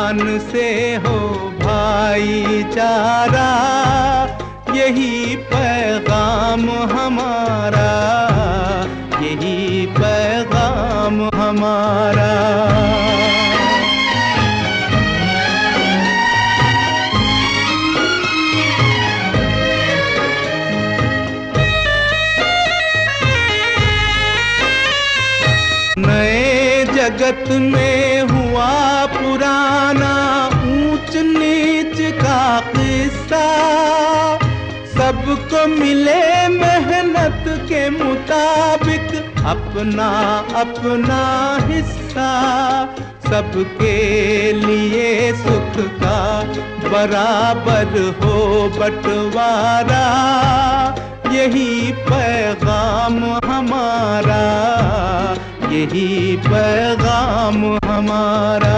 ईमान से हो भाईचारा, यही पैगाम हमारा, यही पैगाम हमारा। नए जगत में हुआ पुराना ऊंच नीच का किस्सा, सबको मिले मेहनत के मुताबिक अपना अपना हिस्सा, सबके लिए सुख का बराबर हो बंटवारा, यही पैगाम हमारा, यही पैगाम हमारा।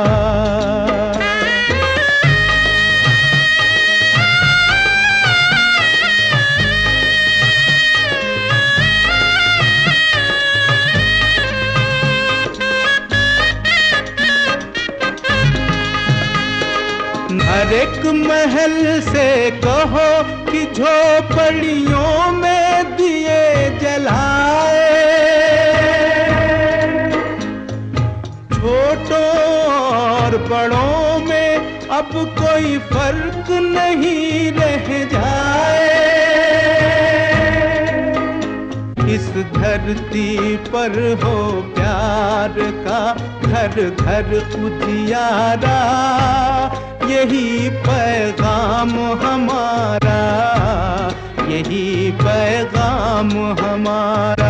हर एक महल से कहो कि झोपड़ियों में दिए जलाए, छोटों और बड़ों में अब कोई फर्क नहीं रह जाए। इस धरती पर हो प्यार का घर घर उजियारा, यही पैगाम हमारा, यही पैगाम हमारा।